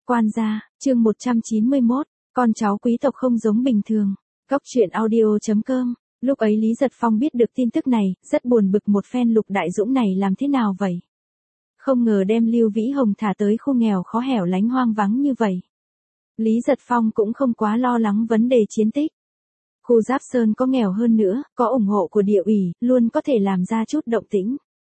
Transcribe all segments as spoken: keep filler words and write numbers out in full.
Quan gia, chương một trăm chín mươi mốt, con cháu quý tộc không giống bình thường. Cốc truyện audio chấm com. Lúc ấy Lý Giật Phong biết được tin tức này, rất buồn bực một phen Lục Đại Dũng này làm thế nào vậy? Không ngờ đem Lưu Vĩ Hồng thả tới khu nghèo khó hẻo lánh hoang vắng như vậy. Lý Giật Phong cũng không quá lo lắng vấn đề chiến tích. Khu Giáp Sơn có nghèo hơn nữa, có ủng hộ của địa ủy, luôn có thể làm ra chút động tĩnh.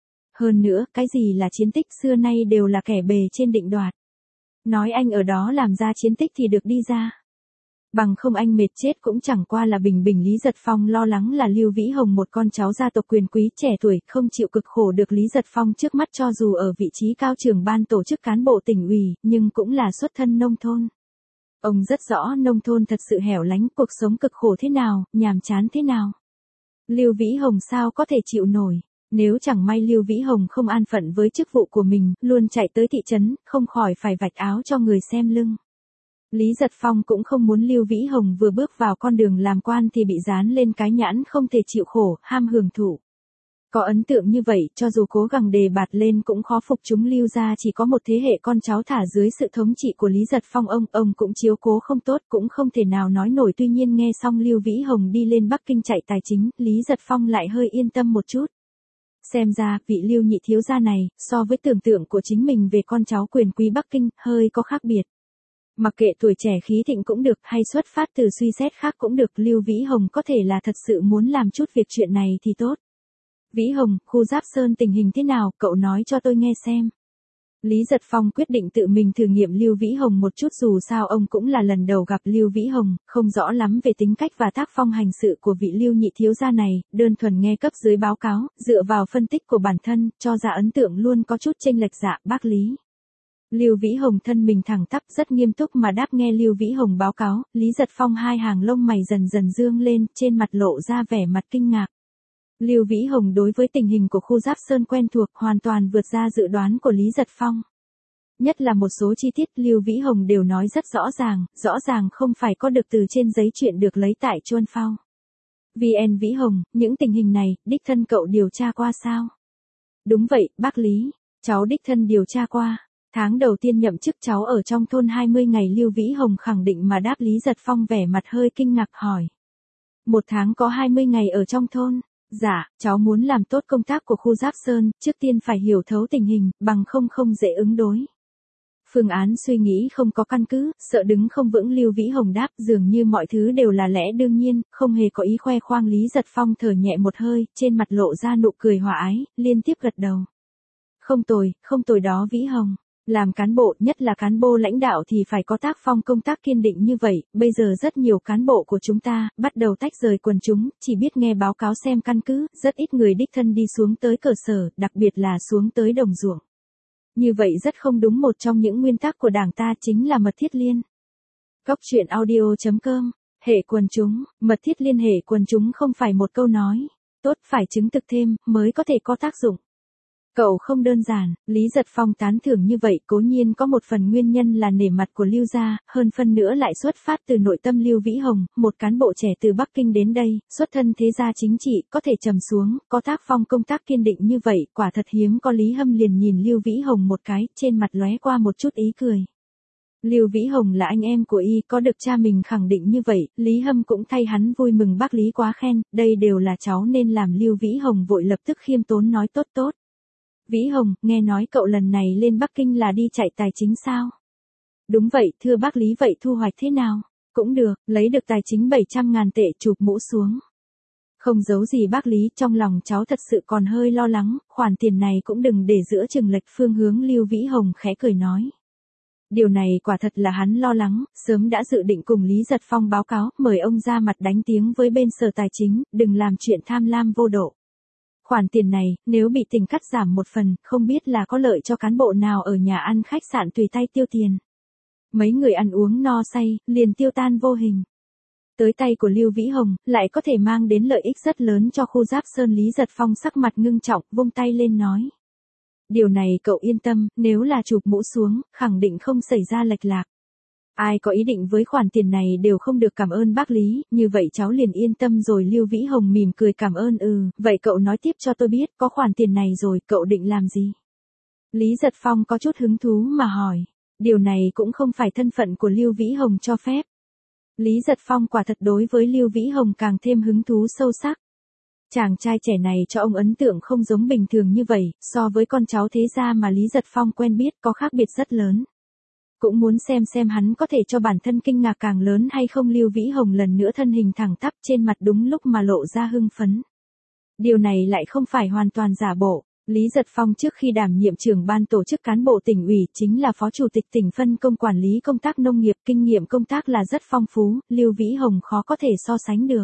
Hơn nữa, cái gì là chiến tích xưa nay đều là kẻ bề trên định đoạt. Nói anh ở đó làm ra chiến tích thì được đi ra. Bằng không anh mệt chết cũng chẳng qua là bình bình. Lý Giật Phong lo lắng là Lưu Vĩ Hồng một con cháu gia tộc quyền quý trẻ tuổi không chịu cực khổ được Lý Giật Phong trước mắt, cho dù ở vị trí cao trưởng ban tổ chức cán bộ tỉnh ủy, nhưng cũng là xuất thân nông thôn. Ông rất rõ nông thôn thật sự hẻo lánh, cuộc sống cực khổ thế nào, nhàm chán thế nào. Lưu Vĩ Hồng sao có thể chịu nổi. Nếu chẳng may Lưu Vĩ Hồng không an phận với chức vụ của mình, luôn chạy tới thị trấn, không khỏi phải vạch áo cho người xem lưng. Lý Giật Phong cũng không muốn Lưu Vĩ Hồng vừa bước vào con đường làm quan thì bị dán lên cái nhãn không thể chịu khổ, ham hưởng thụ. Có ấn tượng như vậy, cho dù cố gắng đề bạt lên cũng khó phục chúng. Lưu gia chỉ có một thế hệ con cháu thả dưới sự thống trị của Lý Giật Phong, ông, ông cũng chiếu cố không tốt, cũng không thể nào nói nổi. Tuy nhiên nghe xong Lưu Vĩ Hồng đi lên Bắc Kinh chạy tài chính, Lý Giật Phong lại hơi yên tâm một chút. Xem ra, vị Lưu nhị thiếu gia này, so với tưởng tượng của chính mình về con cháu quyền quý Bắc Kinh, hơi có khác biệt. Mặc kệ tuổi trẻ khí thịnh cũng được, hay xuất phát từ suy xét khác cũng được, Lưu Vĩ Hồng có thể là thật sự muốn làm chút việc chuyện này thì tốt. Vĩ Hồng, khu Giáp Sơn tình hình thế nào, cậu nói cho tôi nghe xem. Lý Giật Phong quyết định tự mình thử nghiệm Lưu Vĩ Hồng một chút, dù sao ông cũng là lần đầu gặp Lưu Vĩ Hồng, không rõ lắm về tính cách và tác phong hành sự của vị Lưu nhị thiếu gia này, đơn thuần nghe cấp dưới báo cáo, dựa vào phân tích của bản thân, cho ra ấn tượng luôn có chút chênh lệch. Dạ, bác Lý. Lưu Vĩ Hồng thân mình thẳng tắp rất nghiêm túc mà đáp. Nghe Lưu Vĩ Hồng báo cáo, Lý Giật Phong hai hàng lông mày dần dần dương lên, trên mặt lộ ra vẻ mặt kinh ngạc. Lưu Vĩ Hồng đối với tình hình của khu Giáp Sơn quen thuộc, hoàn toàn vượt ra dự đoán của Lý Giật Phong. Nhất là một số chi tiết Lưu Vĩ Hồng đều nói rất rõ ràng, rõ ràng không phải có được từ trên giấy chuyện được lấy tại Chuân Phao. vê en Vĩ Hồng, những tình hình này, đích thân cậu điều tra qua sao? Đúng vậy, bác Lý, cháu đích thân điều tra qua. Tháng đầu tiên nhậm chức cháu ở trong thôn hai mươi ngày. Lưu Vĩ Hồng khẳng định mà đáp. Lý Giật Phong vẻ mặt hơi kinh ngạc hỏi. Một tháng có hai mươi ngày ở trong thôn? Dạ, cháu muốn làm tốt công tác của khu Giáp Sơn, trước tiên phải hiểu thấu tình hình, bằng không không dễ ứng đối. Phương án suy nghĩ không có căn cứ, sợ đứng không vững. Lưu Vĩ Hồng đáp, dường như mọi thứ đều là lẽ đương nhiên, không hề có ý khoe khoang. Lý Giật Phong thở nhẹ một hơi, trên mặt lộ ra nụ cười hòa ái, liên tiếp gật đầu. Không tồi, không tồi đó Vĩ Hồng. Làm cán bộ, nhất là cán bộ lãnh đạo thì phải có tác phong công tác kiên định như vậy. Bây giờ rất nhiều cán bộ của chúng ta, bắt đầu tách rời quần chúng, chỉ biết nghe báo cáo xem căn cứ, rất ít người đích thân đi xuống tới cơ sở, đặc biệt là xuống tới đồng ruộng. Như vậy rất không đúng. Một trong những nguyên tắc của đảng ta chính là mật thiết liên. Cốc truyện audio chấm com. Hệ quần chúng, mật thiết liên hệ quần chúng không phải một câu nói. Tốt, phải chứng thực thêm, mới có thể có tác dụng. Cậu không đơn giản. Lý Giật Phong tán thưởng như vậy cố nhiên có một phần nguyên nhân là nể mặt của Lưu gia, hơn phân nữa lại xuất phát từ nội tâm Lưu Vĩ Hồng, một cán bộ trẻ từ Bắc Kinh đến đây, xuất thân thế gia chính trị, có thể trầm xuống, có tác phong công tác kiên định như vậy, quả thật hiếm có. Lý Hâm liền nhìn Lưu Vĩ Hồng một cái, trên mặt lóe qua một chút ý cười. Lưu Vĩ Hồng là anh em của y, có được cha mình khẳng định như vậy, Lý Hâm cũng thay hắn vui mừng. Bác Lý quá khen, đây đều là cháu nên làm. Lưu Vĩ Hồng vội lập tức khiêm tốn nói tốt tốt. Vĩ Hồng, nghe nói cậu lần này lên Bắc Kinh là đi chạy tài chính sao? Đúng vậy, thưa bác Lý. Vậy thu hoạch thế nào? Cũng được, lấy được tài chính bảy trăm ngàn tệ, chụp mũ xuống. Không giấu gì bác Lý, trong lòng cháu thật sự còn hơi lo lắng, khoản tiền này cũng đừng để giữa chừng lệch phương hướng. Lưu Vĩ Hồng khẽ cười nói. Điều này quả thật là hắn lo lắng, sớm đã dự định cùng Lý Giật Phong báo cáo, mời ông ra mặt đánh tiếng với bên sở tài chính, đừng làm chuyện tham lam vô độ. Khoản tiền này, nếu bị tỉnh cắt giảm một phần, không biết là có lợi cho cán bộ nào ở nhà ăn khách sạn tùy tay tiêu tiền. Mấy người ăn uống no say, liền tiêu tan vô hình. Tới tay của Lưu Vĩ Hồng, lại có thể mang đến lợi ích rất lớn cho khu Giáp Sơn. Lý Giật Phong sắc mặt ngưng trọng, vung tay lên nói. Điều này cậu yên tâm, nếu là chụp mũ xuống, khẳng định không xảy ra lệch lạc. Ai có ý định với khoản tiền này đều không được cảm ơn bác Lý, như vậy cháu liền yên tâm rồi. Lưu Vĩ Hồng mỉm cười cảm ơn. Ừ, vậy cậu nói tiếp cho tôi biết, có khoản tiền này rồi, cậu định làm gì? Lý Giật Phong có chút hứng thú mà hỏi. Điều này cũng không phải thân phận của Lưu Vĩ Hồng cho phép. Lý Giật Phong quả thật đối với Lưu Vĩ Hồng càng thêm hứng thú sâu sắc. Chàng trai trẻ này cho ông ấn tượng không giống bình thường như vậy, so với con cháu thế gia mà Lý Giật Phong quen biết có khác biệt rất lớn. Cũng muốn xem xem hắn có thể cho bản thân kinh ngạc càng lớn hay không. Lưu Vĩ Hồng lần nữa thân hình thẳng tắp trên mặt đúng lúc mà lộ ra hưng phấn. Điều này lại không phải hoàn toàn giả bộ. Lý Giật Phong trước khi đảm nhiệm trưởng ban tổ chức cán bộ tỉnh ủy chính là phó chủ tịch tỉnh phân công quản lý công tác nông nghiệp, kinh nghiệm công tác là rất phong phú, Lưu Vĩ Hồng khó có thể so sánh được.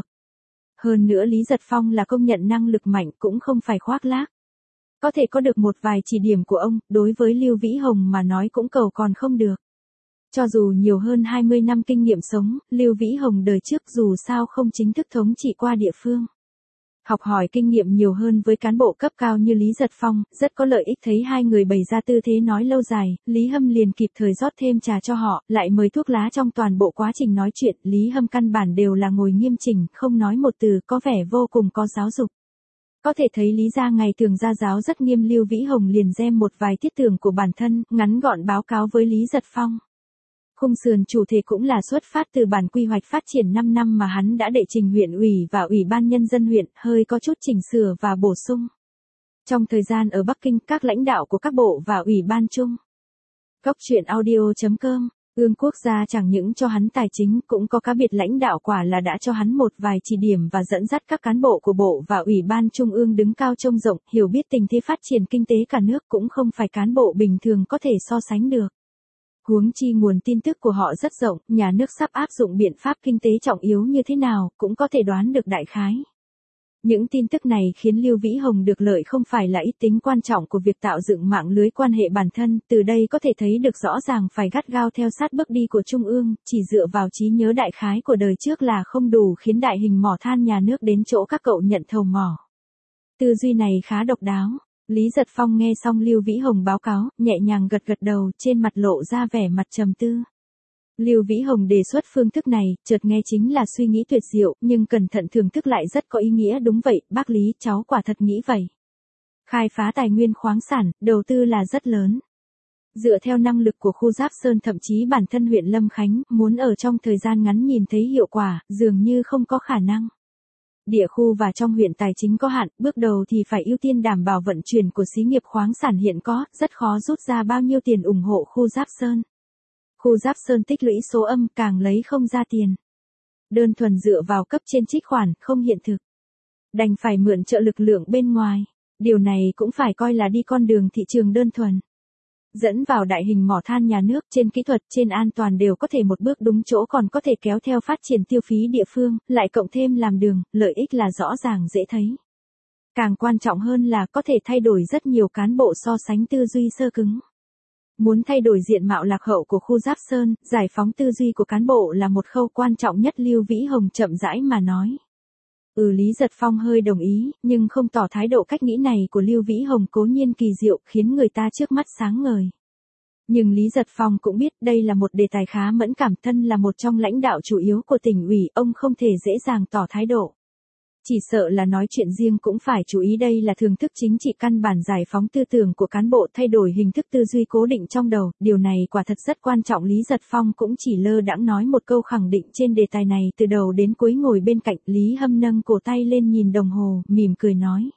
Hơn nữa Lý Giật Phong là công nhận năng lực mạnh cũng không phải khoác lác. Có thể có được một vài chỉ điểm của ông, đối với Lưu Vĩ Hồng mà nói cũng cầu còn không được. Cho dù nhiều hơn hai mươi năm kinh nghiệm sống, Lưu Vĩ Hồng đời trước dù sao không chính thức thống trị qua địa phương. Học hỏi kinh nghiệm nhiều hơn với cán bộ cấp cao như Lý Giật Phong, rất có lợi ích. Thấy hai người bày ra tư thế nói lâu dài, Lý Hâm liền kịp thời rót thêm trà cho họ, lại mời thuốc lá. Trong toàn bộ quá trình nói chuyện, Lý Hâm căn bản đều là ngồi nghiêm chỉnh, không nói một từ, có vẻ vô cùng có giáo dục. Có thể thấy Lý gia ngày thường gia giáo rất nghiêm. Lưu Vĩ Hồng liền gem một vài tiết tưởng của bản thân, ngắn gọn báo cáo với Lý Giật Phong. Khung sườn chủ thể cũng là xuất phát từ bản quy hoạch phát triển năm năm mà hắn đã đệ trình huyện ủy và ủy ban nhân dân huyện, hơi có chút chỉnh sửa và bổ sung. Trong thời gian ở Bắc Kinh, các lãnh đạo của các bộ và ủy ban chung. Góc truyện audio chấm com, Ương Quốc gia chẳng những cho hắn tài chính, cũng có cá biệt lãnh đạo quả là đã cho hắn một vài chỉ điểm và dẫn dắt các cán bộ của bộ và ủy ban trung ương đứng cao trông rộng, hiểu biết tình thế phát triển kinh tế cả nước, cũng không phải cán bộ bình thường có thể so sánh được. Huống chi nguồn tin tức của họ rất rộng, nhà nước sắp áp dụng biện pháp kinh tế trọng yếu như thế nào, cũng có thể đoán được đại khái. Những tin tức này khiến Lưu Vĩ Hồng được lợi không phải là ít. Tính quan trọng của việc tạo dựng mạng lưới quan hệ bản thân, từ đây có thể thấy được rõ ràng. Phải gắt gao theo sát bước đi của Trung ương, chỉ dựa vào trí nhớ đại khái của đời trước là không đủ khiến đại hình mỏ than nhà nước đến chỗ các cậu nhận thầu mỏ. Tư duy này khá độc đáo. Lý Giật Phong nghe xong Lưu Vĩ Hồng báo cáo, nhẹ nhàng gật gật đầu, trên mặt lộ ra vẻ mặt trầm tư. Lưu Vĩ Hồng đề xuất phương thức này, chợt nghe chính là suy nghĩ tuyệt diệu, nhưng cẩn thận thưởng thức lại rất có ý nghĩa. Đúng vậy, bác Lý, cháu quả thật nghĩ vậy. Khai phá tài nguyên khoáng sản, đầu tư là rất lớn. Dựa theo năng lực của khu Giáp Sơn, thậm chí bản thân huyện Lâm Khánh, muốn ở trong thời gian ngắn nhìn thấy hiệu quả, dường như không có khả năng. Địa khu và trong huyện tài chính có hạn, bước đầu thì phải ưu tiên đảm bảo vận chuyển của xí nghiệp khoáng sản hiện có, rất khó rút ra bao nhiêu tiền ủng hộ khu Giáp Sơn. Khu Giáp Sơn tích lũy số âm, càng lấy không ra tiền. Đơn thuần dựa vào cấp trên trích khoản, không hiện thực. Đành phải mượn trợ lực lượng bên ngoài. Điều này cũng phải coi là đi con đường thị trường đơn thuần. Dẫn vào đại hình mỏ than nhà nước, trên kỹ thuật, trên an toàn đều có thể một bước đúng chỗ, còn có thể kéo theo phát triển tiêu phí địa phương, lại cộng thêm làm đường, lợi ích là rõ ràng dễ thấy. Càng quan trọng hơn là có thể thay đổi rất nhiều cán bộ so sánh tư duy sơ cứng. Muốn thay đổi diện mạo lạc hậu của khu Giáp Sơn, giải phóng tư duy của cán bộ là một khâu quan trọng nhất. Lưu Vĩ Hồng chậm rãi mà nói. Ừ, Lý Giật Phong hơi đồng ý, nhưng không tỏ thái độ. Cách nghĩ này của Lưu Vĩ Hồng cố nhiên kỳ diệu, khiến người ta trước mắt sáng ngời. Nhưng Lý Giật Phong cũng biết đây là một đề tài khá mẫn cảm. Thân là một trong lãnh đạo chủ yếu của tỉnh ủy, ông không thể dễ dàng tỏ thái độ. Chỉ sợ là nói chuyện riêng cũng phải chú ý. Đây là thường thức chính trị căn bản, giải phóng tư tưởng của cán bộ, thay đổi hình thức tư duy cố định trong đầu. Điều này quả thật rất quan trọng. Lý Giật Phong cũng chỉ lơ đãng nói một câu khẳng định trên đề tài này. Từ đầu đến cuối ngồi bên cạnh, Lý Hâm nâng cổ tay lên nhìn đồng hồ, mỉm cười nói.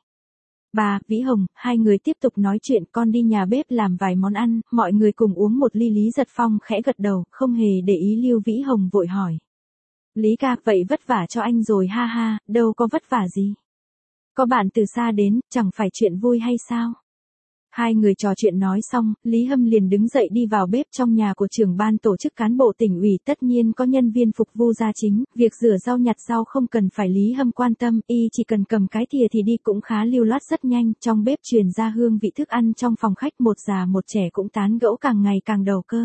Bà, Vĩ Hồng, hai người tiếp tục nói chuyện, con đi nhà bếp làm vài món ăn, mọi người cùng uống một ly. Lý Giật Phong khẽ gật đầu, không hề để ý. Lưu Vĩ Hồng vội hỏi. Lý ca, vậy vất vả cho anh rồi ha ha, đâu có vất vả gì. Có bạn từ xa đến, chẳng phải chuyện vui hay sao? Hai người trò chuyện nói xong, Lý Hâm liền đứng dậy đi vào bếp. Trong nhà của trưởng ban tổ chức cán bộ tỉnh ủy tất nhiên có nhân viên phục vụ gia chính, việc rửa rau nhặt rau không cần phải Lý Hâm quan tâm, y chỉ cần cầm cái thìa thì đi, cũng khá lưu loát rất nhanh. Trong bếp truyền ra hương vị thức ăn. Trong phòng khách một già một trẻ cũng tán gẫu càng ngày càng đầu cơ.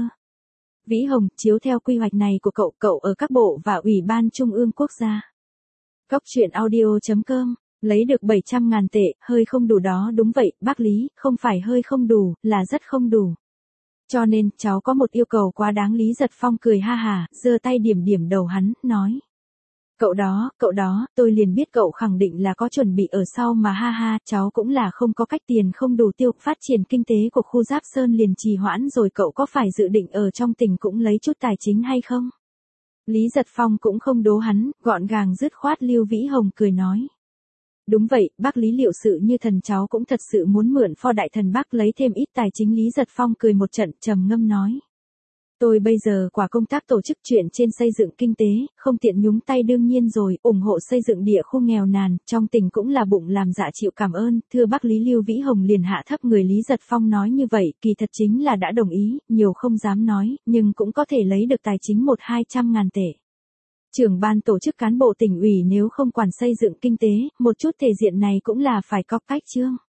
Vĩ Hồng, chiếu theo quy hoạch này của cậu, cậu ở các bộ và ủy ban trung ương quốc gia. Góc truyện audio chấm com, lấy được bảy trăm ngàn tệ, hơi không đủ đó. Đúng vậy, bác Lý, không phải hơi không đủ, là rất không đủ. Cho nên, cháu có một yêu cầu quá đáng. Lý Giật Phong cười ha hà, giơ tay điểm điểm đầu hắn, nói. Cậu đó, cậu đó, tôi liền biết cậu khẳng định là có chuẩn bị ở sau mà ha ha, cháu cũng là không có cách tiền không đủ tiêu, phát triển kinh tế của khu Giáp Sơn liền trì hoãn rồi, cậu có phải dự định ở trong tỉnh cũng lấy chút tài chính hay không? Lý Giật Phong cũng không đố hắn, gọn gàng dứt khoát. Lưu Vĩ Hồng cười nói. Đúng vậy, bác Lý liệu sự như thần, cháu cũng thật sự muốn mượn pho đại thần bác lấy thêm ít tài chính. Lý Giật Phong cười một trận, trầm ngâm nói. Tôi bây giờ quả công tác tổ chức chuyện trên xây dựng kinh tế, không tiện nhúng tay, đương nhiên rồi, ủng hộ xây dựng địa khu nghèo nàn, trong tỉnh cũng là bụng làm dạ chịu cảm ơn, thưa bác Lý. Lưu Vĩ Hồng liền hạ thấp người. Lý Giật Phong nói như vậy, kỳ thật chính là đã đồng ý, nhiều không dám nói, nhưng cũng có thể lấy được tài chính một hai trăm ngàn tệ. Trưởng ban tổ chức cán bộ tỉnh ủy nếu không quản xây dựng kinh tế, một chút thể diện này cũng là phải có cách chứ.